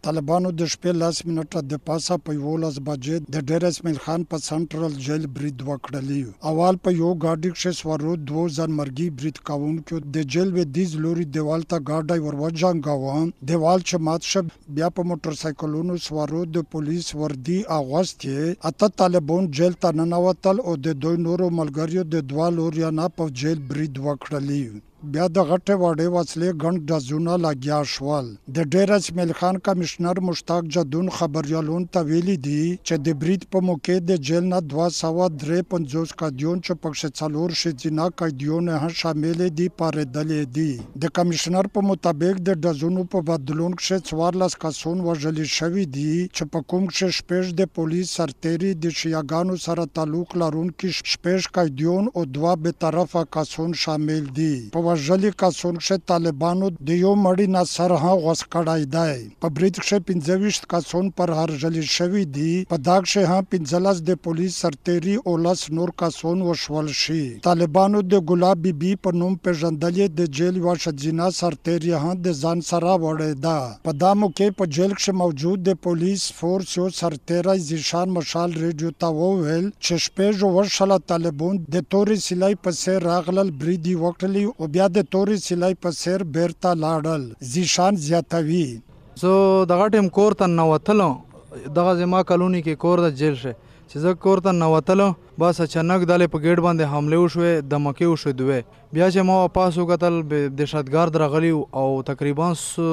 طالبانو د شپې 10 منټه د پاسه په 11 بجې د ډیر اسماعیل خان په سنټرل جیل برید وکړلی. اول په یو ګاډي کې سوارو 2 ځان مرګي برید کاونکو د جیل و دیز لوري دیوال ته ګاډي وروجنګاوه. دیوال چې مات شو بیا په موټر سایکلونو سوارو د پولیس وردی اغوستې اته طالبان جیل ته ننوتل او د دوی نورو ملګریو د دوه لوریانه په جیل برید وکړلی. بیا د غټه وړې وسلې ګڼ ډزونه لګیا شول. د ډیر اسماعیل خان کمشنر مشتاق جدون خبريالون ته ویلي دي چې د برید په موقع د جیل نه 253 قیدیون چې پکښې 4 ښځینه قیدیون هم شامل دي پارېدلي دي. د کمشنر په مطابق د ډزونو په بدلون کې 14 کسان وژل شوي دي چې په کوم کې شپږ د پولیس سرتېري د شیعاګانو سره تعلق لرونکي شپږ قیدیون او 2 به طرفه کسان شامل دي. په وژلي کسان کې طالبانو د یو مړی نه سر هم غوڅ کړی دی. په برید کې 25 کسان پر هرژلي شوي دي. په دا کې هم 15 د پولیس سرتېري او 10 نور کسان وشول شي. طالبانو د ګلاب بیبي په نوم پیژندلې د جیل یوه ښځینه سرتېري هم د ځان سره وړې ده. په دا موقع په جیل کې موجود د پولیس فورس یو سرتېری زیشان مشال ریډیو ته وویل چې شپږ وشله طالبان د تورې سیلۍ په څېر راغلل برید یې وکړلی او بیا د تورې سیلۍ په څېر بیرته لاړل. زیشان زیاتوي زه دغه ټیم کور ته ننوتلم. دغه زما کالوني کې کور د جیل شه چې زه کور ته ننوتلم بس اچانک دلې په ګیټ باندې حمله وشوې دمکې وشوې دوی. بیا چې ما واپس وکتل دهشتګرد راغلي او تقریبا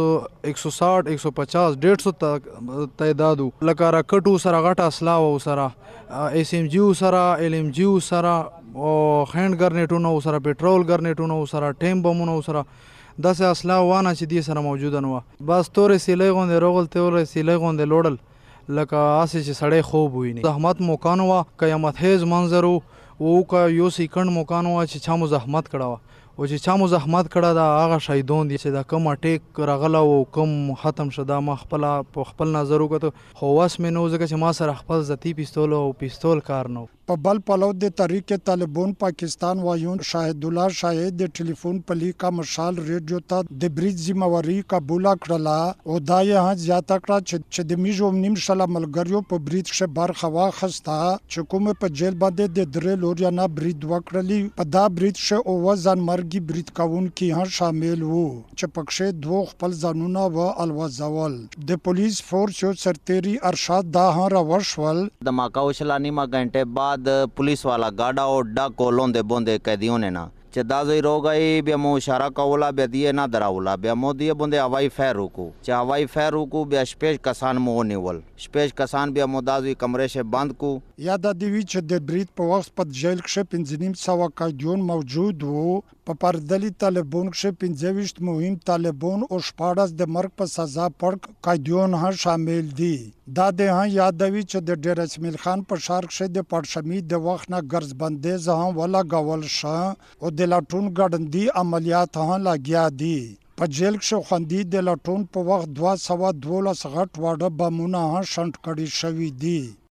160 150 150 تعداد لکه راکټو سره غټه اسلحه او سره اس ام جی سره ال ام جی سره او هند ګرنیټونو سره پټرول ګرنیټونو سره ټیم بمونو سره داسې اسلحه وانه چې دې سره موجوده نه وه. بس تورې سیلۍ غوندې روغل تورې سیلۍ غوندې لوړل لکه هسې چې سړی خوب وویني. زحمت موکان وه که یمتخیز منظر و که یو سیکنډ موکان وه چې چا مو زحمت کړه وه او چې چا مو زحمت کړه دا هغه شهیدون دي چې دا کوم اټیک راغله او کوم ختم شو. دا ما په خپل نظر وکړو خو وس مې نه و ځکه چې ما سره خپل ذاتي پیستول او پیستول کار نه و. په بل پلو د تحریک طالبان پاکستان وایون شاهد الله شاهد د ټلیفون په لیکه مشال ریډیو ته د برید ذمہواری قبول کړله او دا یې هم زیاته کړه چې د میژو نیم شله ملګریو په برید کې برخه واخیسته چې کومه په جیل باندې د درې لوریانه برید وکړلی. په دا برید کې اووه ځان مرګي برید کوونکي هم شامل وو چې پکښې 2 خپل ځانونه و الوزول. د پولیس فورس یو سرتېري ارشاد دا هم راوشول. धमाका उछला नीमा घंटे बाद पुलिस वाला गाड़ा और डाको लोंदे बोंदे कैदियों ने ना चे दाजोई रो गई बे मो इशारा कवला बे दिए ना दरावला बे मो दिए बोंदे हवाई फैर रुकू चे हवाई फैर रुकू बे स्पेश कसान मो निवल स्पेश कसान बे मो दाजोई कमरे से बंद को. یاد دی چې د برید په وخت په جیل کې 1500 قیدیون موجود وو. په پردلی طالبان کې 25 مهم طالبان او 14 د مرګ په سزا پړ قیدیون هم شامل دي. دا د هم یادوي چې د ډیر اسماعیل خان په ښار کې د پړشمي د وخت نه ګرځبندیز هم ولګول شو او د لاټون ګړندي عملیات هم لګیا دي. په جیل کې خوندي د لاټون په وخت 212 غټ واړه بمونه هم شنډ کړي شوي دي.